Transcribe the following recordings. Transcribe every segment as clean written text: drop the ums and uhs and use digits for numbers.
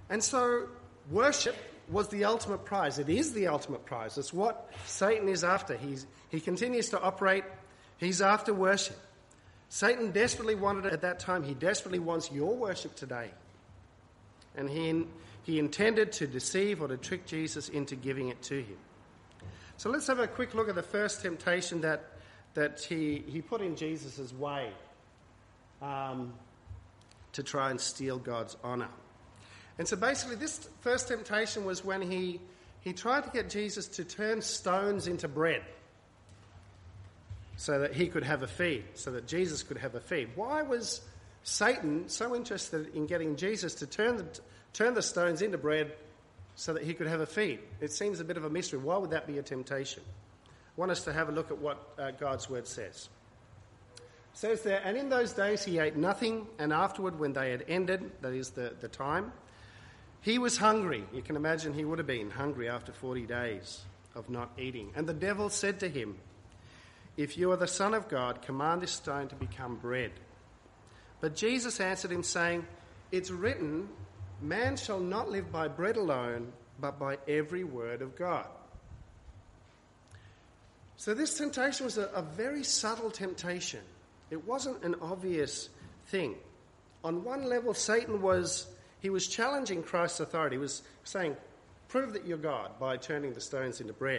And so worship was the ultimate prize. It is the ultimate prize. It's what Satan is after. He continues to operate. He's after worship. Satan desperately wanted it at that time. He desperately wants your worship today. And he intended to deceive or to trick Jesus into giving it to him. So let's have a quick look at the first temptation that he put in Jesus' way to try and steal God's honour. And so basically this first temptation was when he tried to get Jesus to turn stones into bread so that he could have a feed, so that Jesus could have a feed. Why was Satan so interested in getting Jesus to turn the stones into bread so that he could have a feed? It seems a bit of a mystery. Why would that be a temptation? I want us to have a look at what God's word says. It says there, and in those days he ate nothing, and afterward when they had ended, that is the time, he was hungry. You can imagine he would have been hungry after 40 days of not eating. And the devil said to him, if you are the Son of God, command this stone to become bread. But Jesus answered him, saying, it's written, man shall not live by bread alone, but by every word of God. So this temptation was a very subtle temptation. It wasn't an obvious thing. On one level, Satan was challenging Christ's authority. He was saying, prove that you're God by turning the stones into bread.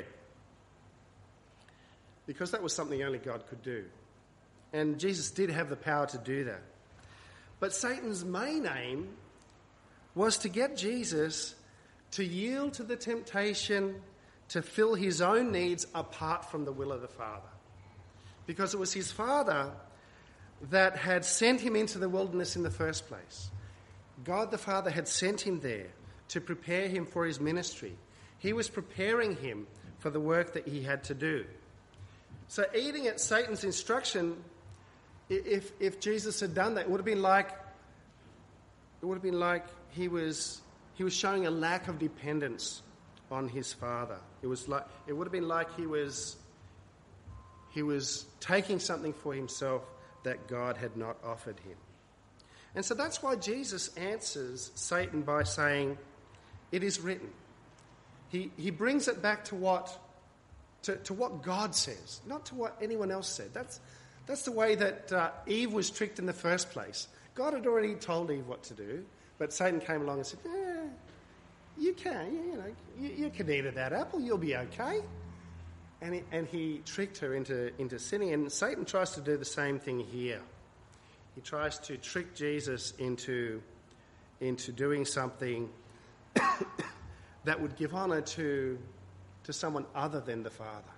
Because that was something only God could do. And Jesus did have the power to do that. But Satan's main aim was to get Jesus to yield to the temptation to fill his own needs apart from the will of the Father. Because it was his Father that had sent him into the wilderness in the first place. God the Father had sent him there to prepare him for his ministry. He was preparing him for the work that he had to do. So eating at Satan's instruction, if Jesus had done that, it would have been like he was showing a lack of dependence on his Father. It would have been like he was taking something for himself that God had not offered him. And so that's why Jesus answers Satan by saying, it is written. He brings it back to what God says, not to what anyone else said. That's the way that Eve was tricked in the first place. God had already told Eve what to do, but Satan came along and said, you can, you can eat of that apple, you'll be okay. And he tricked her into sinning. And Satan tries to do the same thing here. He tries to trick Jesus into doing something that would give honour to someone other than the Father.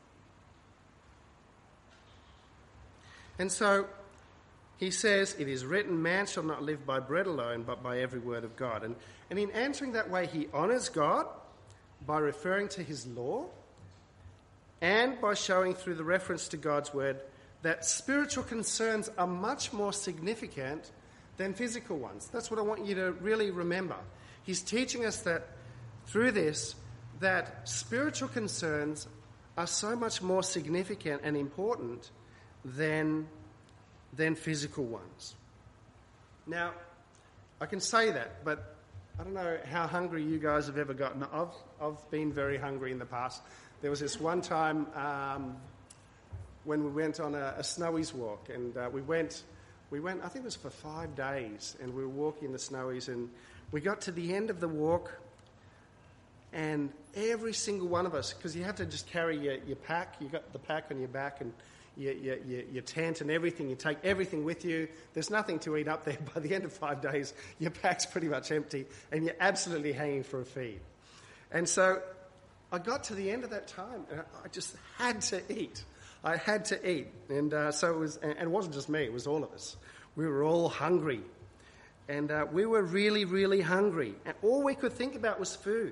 And so he says, it is written, man shall not live by bread alone, but by every word of God. And in answering that way, he honours God by referring to his law and by showing through the reference to God's word that spiritual concerns are much more significant than physical ones. That's what I want you to really remember. He's teaching us that through this, that spiritual concerns are so much more significant and important than physical ones. Now, I can say that, but I don't know how hungry you guys have ever gotten. I've been very hungry in the past. There was this one time when we went on a Snowies walk, and we went, I think it was for 5 days, and we were walking in the Snowies, and we got to the end of the walk, and every single one of us, because you have to just carry your pack, you got the pack on your back, and your tent and everything, you take everything with you. There's nothing to eat up there. By the end of 5 days, your pack's pretty much empty, and you're absolutely hanging for a feed. And so I got to the end of that time, and I just had to eat. I had to eat. And so it was, and it wasn't just me, it was all of us. We were all hungry. And we were really, really hungry. And all we could think about was food.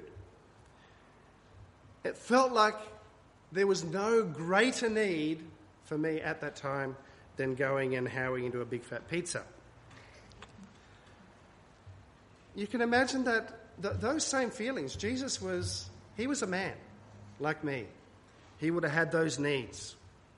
It felt like there was no greater need for me at that time than going and howling into a big fat pizza. You can imagine that those same feelings. Jesus was a man like me. He would have had those needs.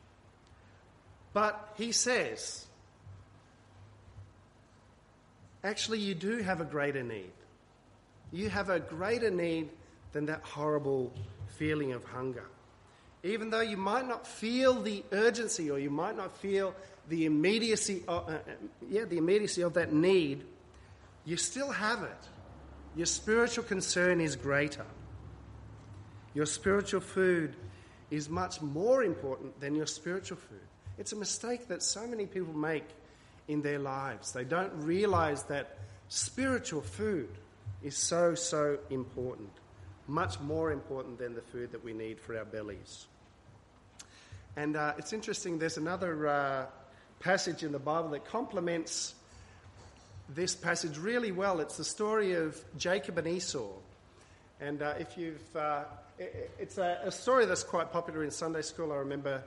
But he says, actually you do have a greater need. You have a greater need than that horrible feeling of hunger. Even though you might not feel the urgency, or you might not feel the immediacy of that need, you still have it. Your spiritual concern is greater. Your spiritual food is much more important than your spiritual food. It's a mistake that so many people make in their lives. They don't realize that spiritual food is so important, much more important than the food that we need for our bellies. And it's interesting, there's another passage in the Bible that complements this passage really well. It's the story of Jacob and Esau. And it's a story that's quite popular in Sunday school. I remember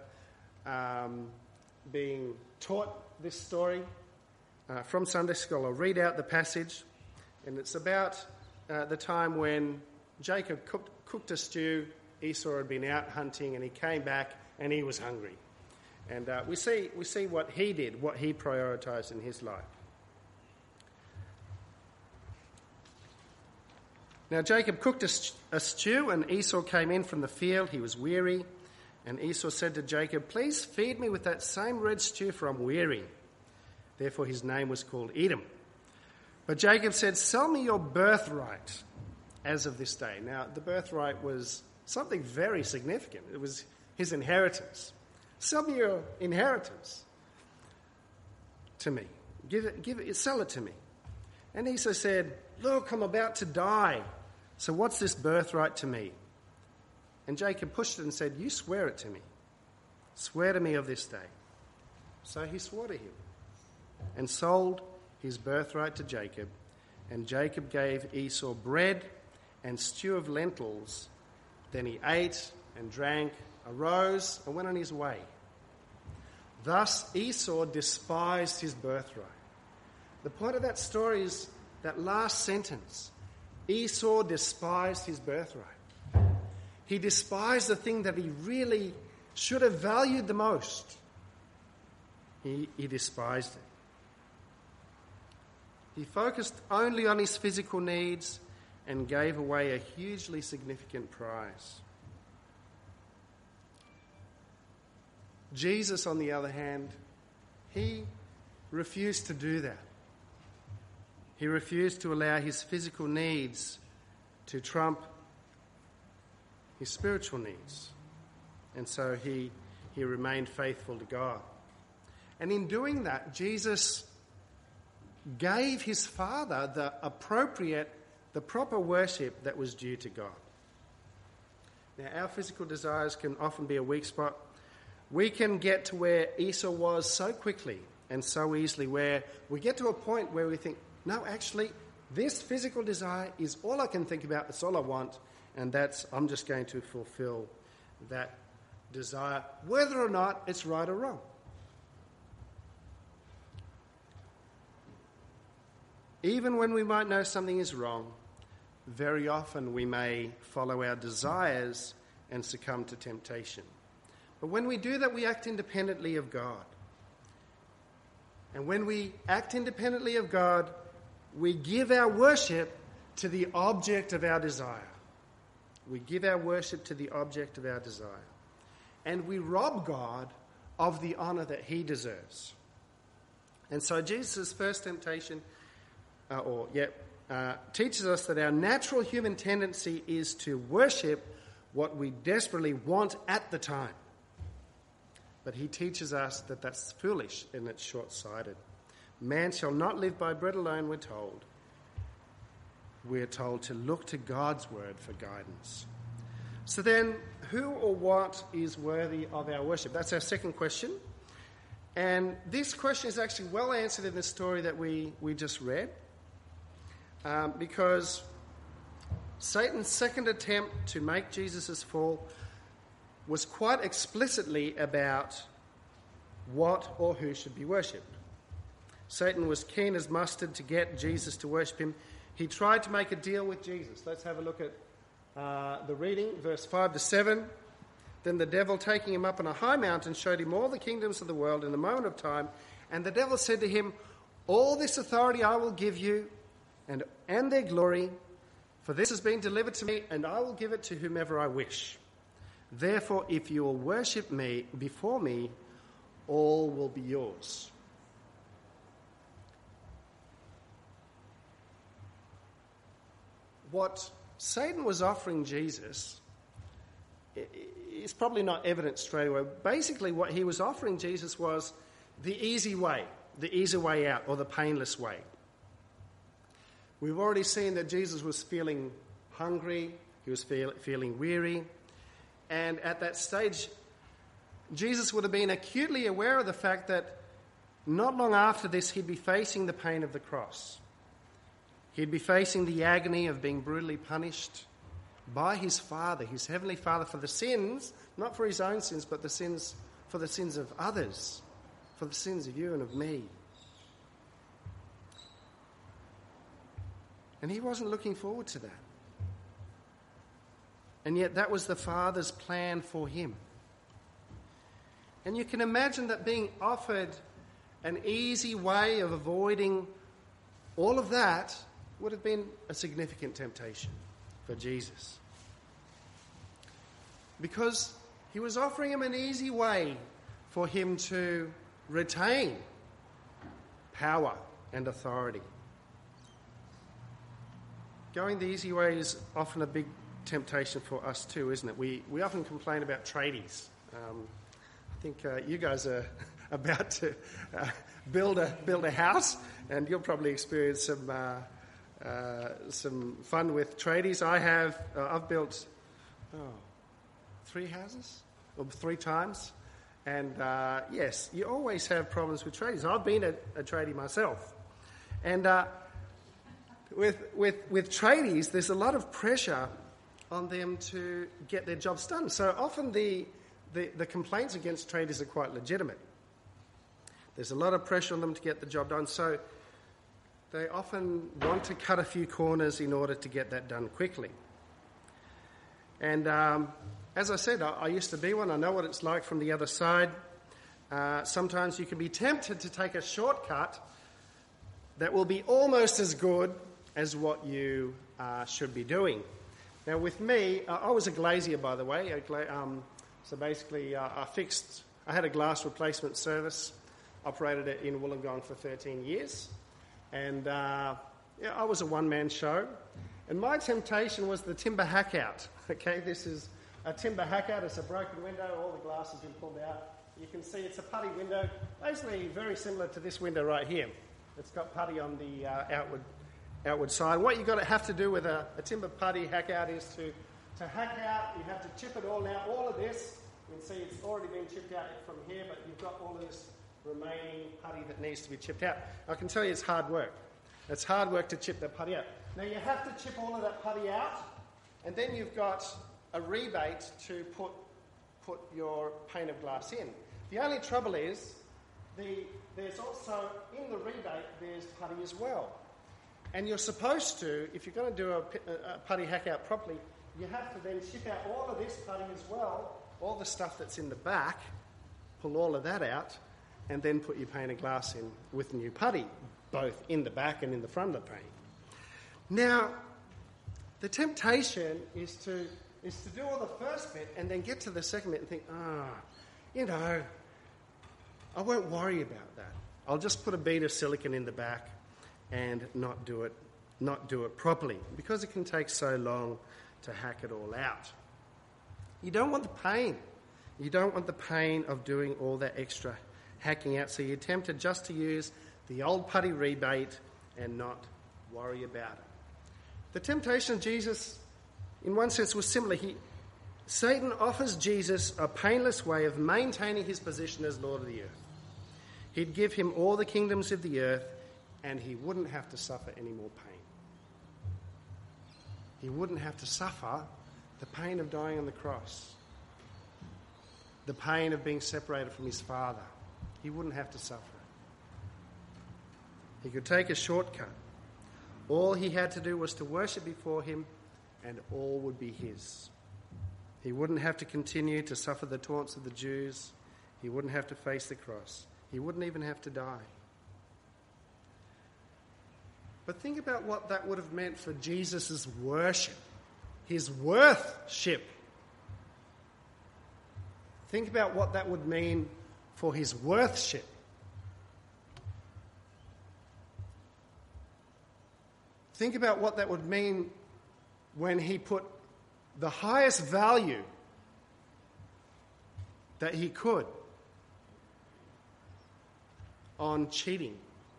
being taught this story from Sunday school. I'll read out the passage, and it's about the time when Jacob cooked a stew. Esau had been out hunting, and he came back, and he was hungry. And we see what he did, what he prioritized in his life. Now Jacob cooked a stew, and Esau came in from the field. He was weary, and Esau said to Jacob, "Please feed me with that same red stew, for I'm weary." Therefore his name was called Edom. But Jacob said, "Sell me your birthright as of this day." Now the birthright was something very significant. It was his inheritance. "Sell me your inheritance to me. Sell it to me." And Esau said, "Look, I'm about to die. So what's this birthright to me?" And Jacob pushed it and said, "You swear it to me. Swear to me of this day." So he swore to him and sold his birthright to Jacob. And Jacob gave Esau bread and stew of lentils. Then he ate and drank, arose and went on his way. Thus Esau despised his birthright. The point of that story is that last sentence. Esau despised his birthright. He despised the thing that he really should have valued the most. He despised it. He focused only on his physical needs and gave away a hugely significant prize. Jesus, on the other hand, he refused to do that. He refused to allow his physical needs to trump his spiritual needs. And so he remained faithful to God. And in doing that, Jesus gave his Father the proper worship that was due to God. Now, our physical desires can often be a weak spot. We can get to where Esau was so quickly and so easily, where we get to a point where we think, no, actually, this physical desire is all I can think about, it's all I want, and I'm just going to fulfill that desire, whether or not it's right or wrong. Even when we might know something is wrong, very often we may follow our desires and succumb to temptation. But when we do that, we act independently of God. And when we act independently of God, we give our worship to the object of our desire. We give our worship to the object of our desire. And we rob God of the honour that he deserves. And so Jesus' first temptation teaches us that our natural human tendency is to worship what we desperately want at the time. But he teaches us that that's foolish and it's short-sighted. Man shall not live by bread alone, we're told. We're told to look to God's word for guidance. So then, who or what is worthy of our worship? That's our second question. And this question is actually well answered in the story that we just read. Because Satan's second attempt to make Jesus' fall was quite explicitly about what or who should be worshipped. Satan was keen as mustard to get Jesus to worship him. He tried to make a deal with Jesus. Let's have a look at the reading, verse 5 to 7. Then the devil, taking him up on a high mountain, showed him all the kingdoms of the world in a moment of time. And the devil said to him, "All this authority I will give you, and their glory, For this has been delivered to me, and I will give it to whomever I wish. Therefore, if you will worship me before me, all will be yours. What Satan was offering Jesus is probably not evident straight away. Basically, what he was offering Jesus was the easy way out, or the painless way. We've already seen that Jesus was feeling hungry, he was feeling weary, and at that stage, Jesus would have been acutely aware of the fact that not long after this, he'd be facing the pain of the cross. He'd be facing the agony of being brutally punished by his Father, his heavenly Father, for the sins, not for his own sins, but for the sins of others, for the sins of you and of me. And he wasn't looking forward to that. And yet that was the Father's plan for him. And you can imagine that being offered an easy way of avoiding all of that would have been a significant temptation for Jesus. Because he was offering him an easy way for him to retain power and authority. Going the easy way is often a big temptation for us too, isn't it? We often complain about tradies. I think you guys are about to build a house, and you'll probably experience some fun with tradies. I've built 3 houses, or 3 times, and yes, you always have problems with tradies. I've been a tradie myself, and with tradies, there's a lot of pressure on them to get their jobs done. So often the complaints against tradies are quite legitimate. There's a lot of pressure on them to get the job done, so they often want to cut a few corners in order to get that done quickly. And as I said, I used to be one. I know what it's like from the other side. Sometimes you can be tempted to take a shortcut that will be almost as good as what you should be doing. Now with me, I was a glazier, by the way. So basically I had a glass replacement service, operated it in Wollongong for 13 years. And I was a one-man show. And my temptation was the timber hack-out. Okay, this is a timber hack-out. It's a broken window. All the glass has been pulled out. You can see it's a putty window, basically very similar to this window right here. It's got putty on the outward side. What you've got to have to do with a timber putty hack-out is to hack out. You have to chip it all out. All of this, you can see it's already been chipped out from here, but you've got all of this remaining putty that needs to be chipped out. I can tell you it's hard work. It's hard work to chip that putty out. Now you have to chip all of that putty out, and then you've got a rebate to put your pane of glass in. The only trouble is there's also, in the rebate, there's putty as well. And you're supposed to, if you're going to do a putty hack out properly, you have to then chip out all of this putty as well, all the stuff that's in the back, pull all of that out, and then put your pane of glass in with new putty, both in the back and in the front of the pane. Now, the temptation is to do all the first bit and then get to the second bit and think, I won't worry about that. I'll just put a bead of silicone in the back and not do it properly, because it can take so long to hack it all out. You don't want the pain. You don't want the pain of doing all that extra hacking out, so you're tempted just to use the old putty rebate and not worry about it. The temptation of Jesus, in one sense, was similar. Satan offers Jesus a painless way of maintaining his position as Lord of the earth. He'd give him all the kingdoms of the earth, and he wouldn't have to suffer any more pain. He wouldn't have to suffer the pain of dying on the cross, the pain of being separated from his Father. He wouldn't have to suffer it. He could take a shortcut. All he had to do was to worship before him, and all would be his. He wouldn't have to continue to suffer the taunts of the Jews. He wouldn't have to face the cross. He wouldn't even have to die. But think about what that would have meant for Jesus' worship, his worthship. Think about what that would mean for his worthship. Think about what that would mean when he put the highest value that he could on cheating,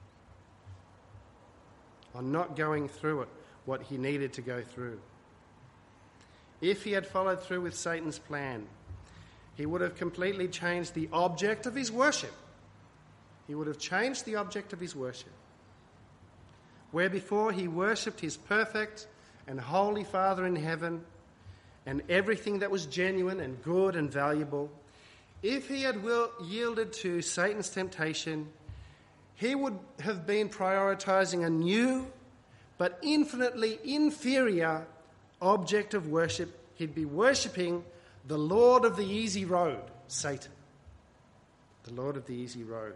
on not going through it, what he needed to go through. If he had followed through with Satan's plan, he would have completely changed the object of his worship. He would have changed the object of his worship. Where before he worshipped his perfect and holy Father in heaven and everything that was genuine and good and valuable, if he had yielded to Satan's temptation, he would have been prioritizing a new but infinitely inferior object of worship. He'd be worshipping the Lord of the easy road, Satan. The Lord of the easy road.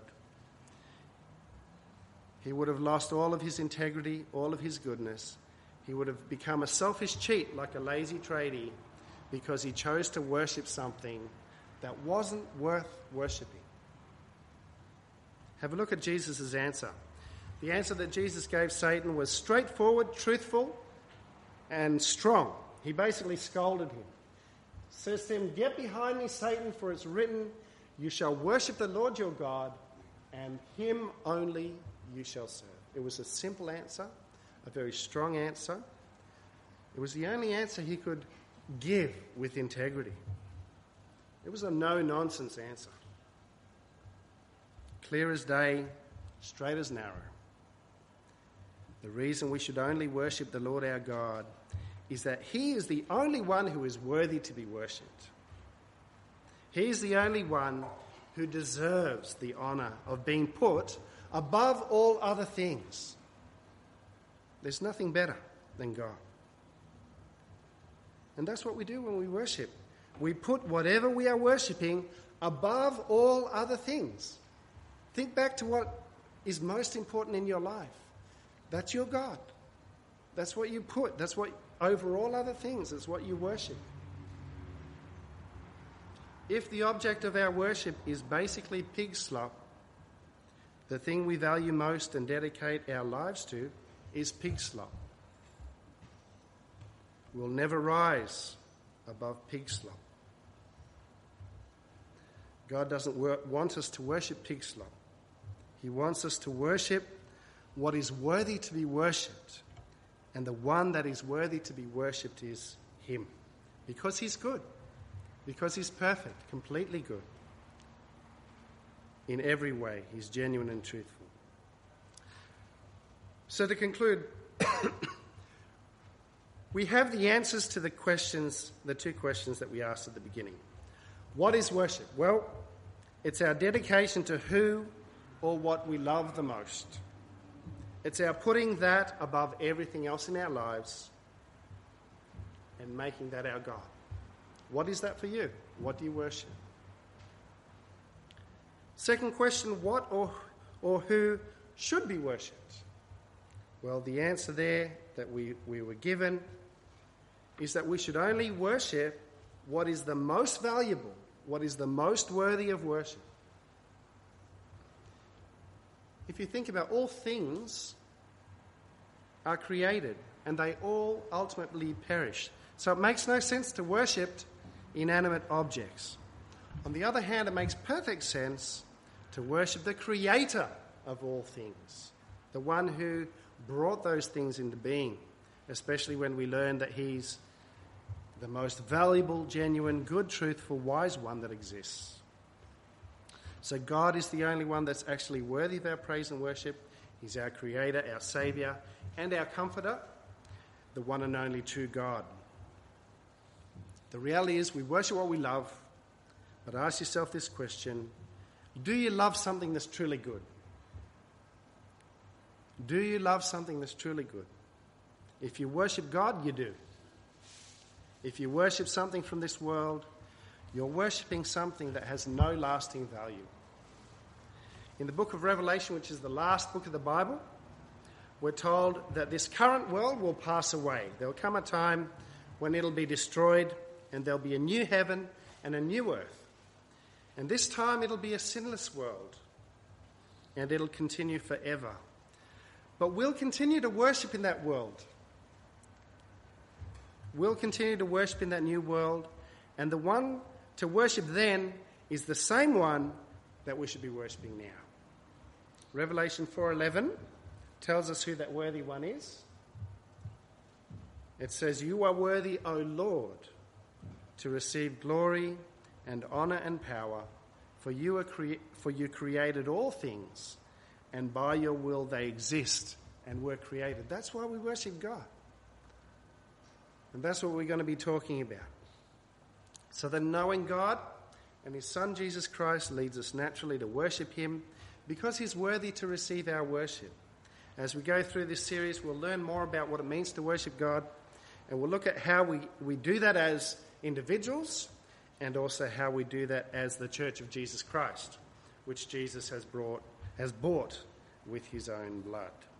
He would have lost all of his integrity, all of his goodness. He would have become a selfish cheat like a lazy tradie because he chose to worship something that wasn't worth worshipping. Have a look at Jesus' answer. The answer that Jesus gave Satan was straightforward, truthful, and strong. He basically scolded him. Says to him, "Get behind me, Satan, for it's written, you shall worship the Lord your God, and him only you shall serve." It was a simple answer, a very strong answer. It was the only answer he could give with integrity. It was a no-nonsense answer. Clear as day, straight as narrow. The reason we should only worship the Lord our God is that he is the only one who is worthy to be worshipped. He is the only one who deserves the honour of being put above all other things. There's nothing better than God. And that's what we do when we worship. We put whatever we are worshipping above all other things. Think back to what is most important in your life. That's your God. That's what you put. That's what, over all other things, that's what you worship. If the object of our worship is basically pig slop, the thing we value most and dedicate our lives to is pig slop. We'll never rise above pig slop. God doesn't want us to worship pig slop. He wants us to worship what is worthy to be worshipped. And the one that is worthy to be worshipped is him. Because he's good. Because he's perfect, completely good. In every way, he's genuine and truthful. So to conclude, we have the answers to the two questions that we asked at the beginning. What is worship? Well, it's our dedication to who or what we love the most. It's our putting that above everything else in our lives and making that our God. What is that for you? What do you worship? Second question, what or who should be worshipped? Well, the answer there that we were given is that we should only worship what is the most valuable, what is the most worthy of worship. If you think about all things are created and they all ultimately perish. So it makes no sense to worship inanimate objects. On the other hand, it makes perfect sense to worship the creator of all things, the one who brought those things into being, especially when we learn that he's the most valuable, genuine, good, truthful, wise one that exists. So God is the only one that's actually worthy of our praise and worship. He's our creator, our saviour, and our comforter, the one and only true God. The reality is we worship what we love, but ask yourself this question: do you love something that's truly good? Do you love something that's truly good? If you worship God, you do. If you worship something from this world, you're worshipping something that has no lasting value. In the book of Revelation, which is the last book of the Bible, we're told that this current world will pass away. There'll come a time when it'll be destroyed and there'll be a new heaven and a new earth. And this time it'll be a sinless world and it'll continue forever. But we'll continue to worship in that world. We'll continue to worship in that new world, and the one to worship then is the same one that we should be worshipping now. Revelation 4:11 tells us who that worthy one is. It says, "You are worthy, O Lord, to receive glory and honour and power, for you created all things, and by your will they exist and were created." That's why we worship God. And that's what we're going to be talking about. So that knowing God and his Son Jesus Christ leads us naturally to worship him because he's worthy to receive our worship. As we go through this series, we'll learn more about what it means to worship God, and we'll look at how we do that as individuals and also how we do that as the Church of Jesus Christ, which Jesus has bought with his own blood.